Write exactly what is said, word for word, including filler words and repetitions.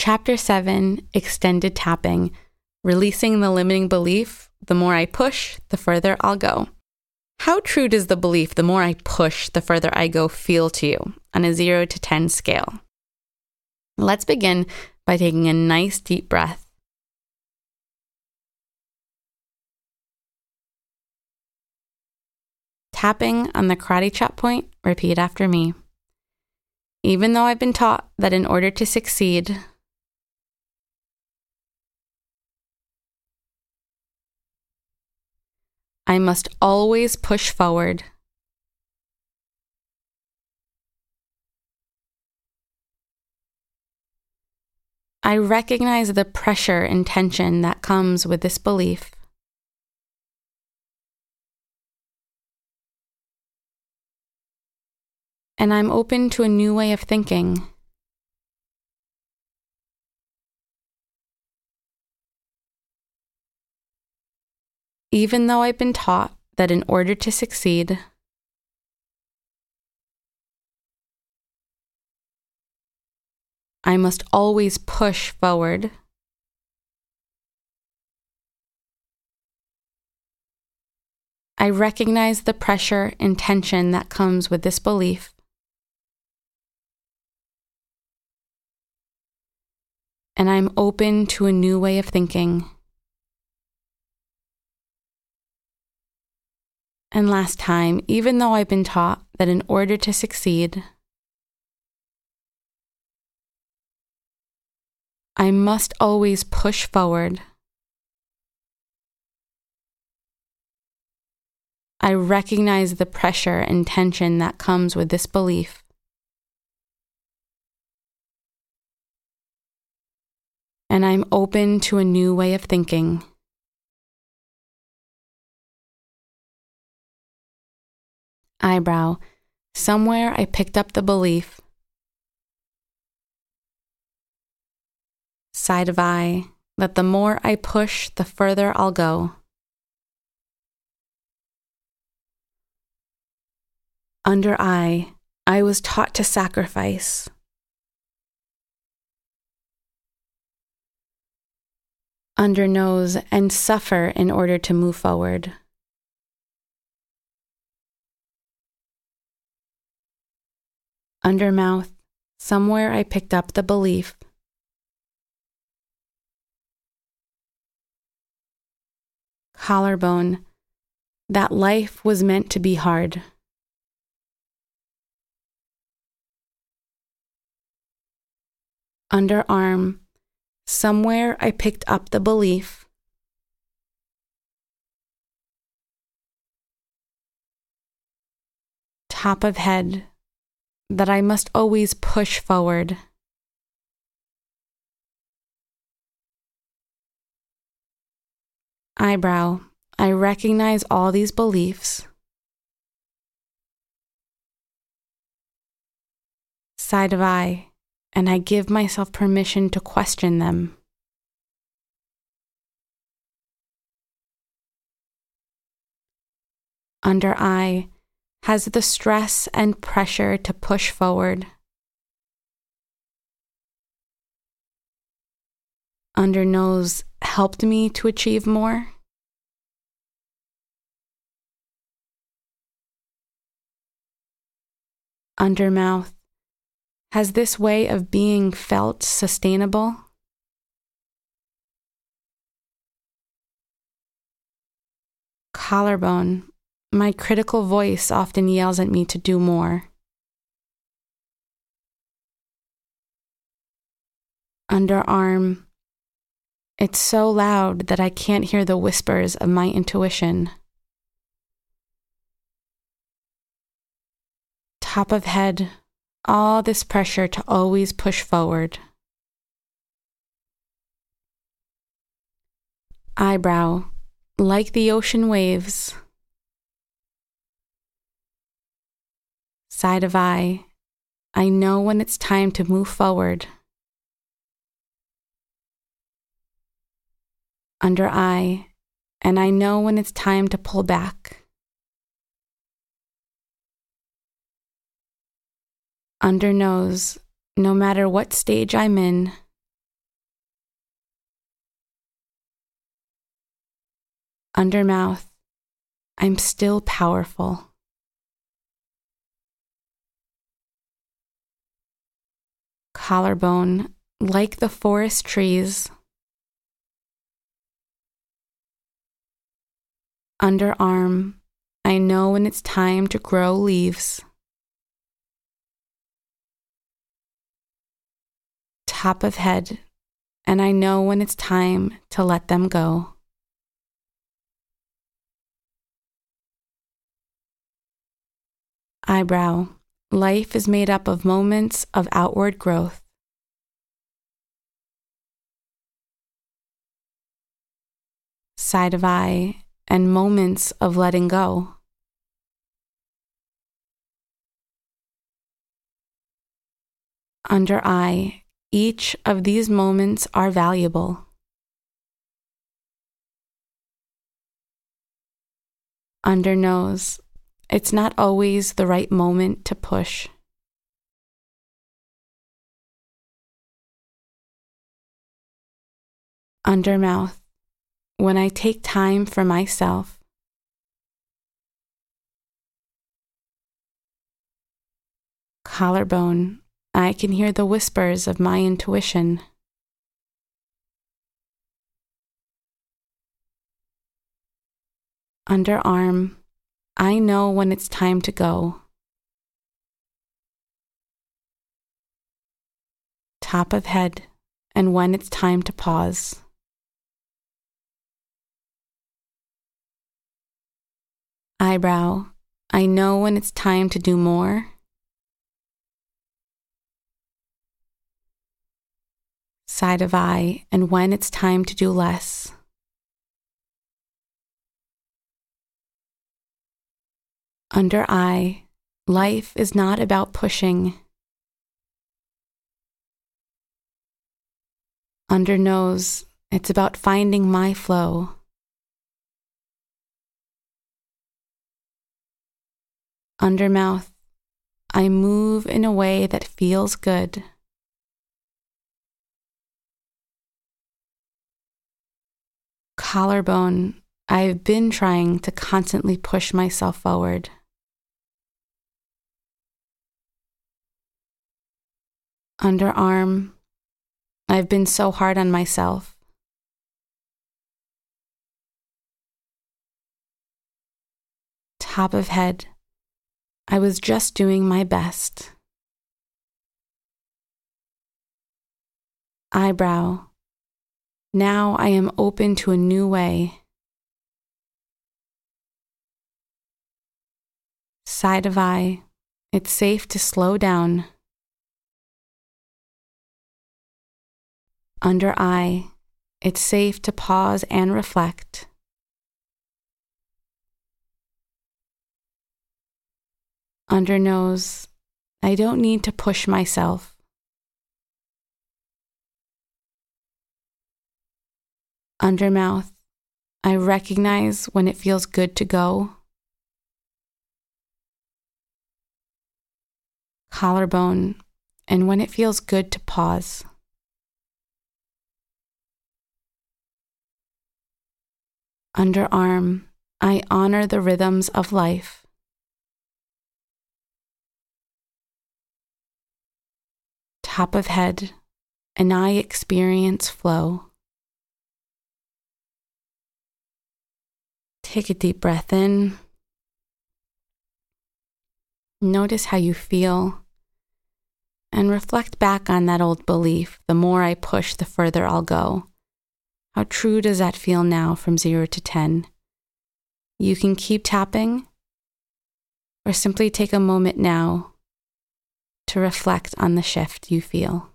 Chapter seven, Extended Tapping, Releasing the Limiting Belief, the more I push, the further I'll go. How true does the belief, the more I push, the further I go, feel to you on a zero to ten scale? Let's begin by taking a nice deep breath. Tapping on the karate chop point, repeat after me. Even though I've been taught that in order to succeed, I must always push forward. I recognize the pressure and tension that comes with this belief. And I'm open to a new way of thinking. Even though I've been taught that in order to succeed, I must always push forward. I recognize the pressure and tension that comes with this belief. And I'm open to a new way of thinking. And last time, even though I've been taught that in order to succeed, I must always push forward. I recognize the pressure and tension that comes with this belief. And I'm open to a new way of thinking. Eyebrow. Somewhere I picked up the belief. Side of eye. That the more I push, the further I'll go. Under eye. I was taught to sacrifice. Under nose, and suffer in order to move forward. Under mouth, somewhere I picked up the belief. Collarbone, that life was meant to be hard. Underarm, somewhere I picked up the belief. Top of head, that I must always push forward. Eyebrow, I recognize all these beliefs. Side of eye, and I give myself permission to question them. Under eye has the stress and pressure to push forward. Under nose helped me to achieve more. Under mouth, has this way of being felt sustainable? Collarbone, my critical voice often yells at me to do more. Underarm, it's so loud that I can't hear the whispers of my intuition. Top of head, all this pressure to always push forward. Eyebrow, like the ocean waves. Side of eye, I know when it's time to move forward. Under eye, and I know when it's time to pull back. Under nose, no matter what stage I'm in, Under mouth, I'm still powerful. Collarbone, like the forest trees. Underarm, I know when it's time to grow leaves. Top of head, and I know when it's time to let them go. Eyebrow, life is made up of moments of outward growth. Side of eye, and moments of letting go. Under eye, each of these moments are valuable. Under nose, it's not always the right moment to push. Under mouth, when I take time for myself. Collarbone, I can hear the whispers of my intuition. Underarm, I know when it's time to go. Top of head, and when it's time to pause. Eyebrow, I know when it's time to do more. Side of eye, and when it's time to do less. Under eye, life is not about pushing. Under nose, it's about finding my flow. Under mouth, I move in a way that feels good. Collarbone, I've been trying to constantly push myself forward. Underarm, I've been so hard on myself. Top of head, I was just doing my best. Eyebrow, now I am open to a new way. Side of eye, it's safe to slow down. Under eye, it's safe to pause and reflect. Under nose, I don't need to push myself. Under mouth, I recognize when it feels good to go. Collarbone, and when it feels good to pause. Underarm, I honor the rhythms of life. Top of head, and I experience flow. Take a deep breath in. Notice how you feel, and reflect back on that old belief, the more I push, the further I'll go. How true does that feel now from zero to ten? You can keep tapping, or simply take a moment now to reflect on the shift you feel.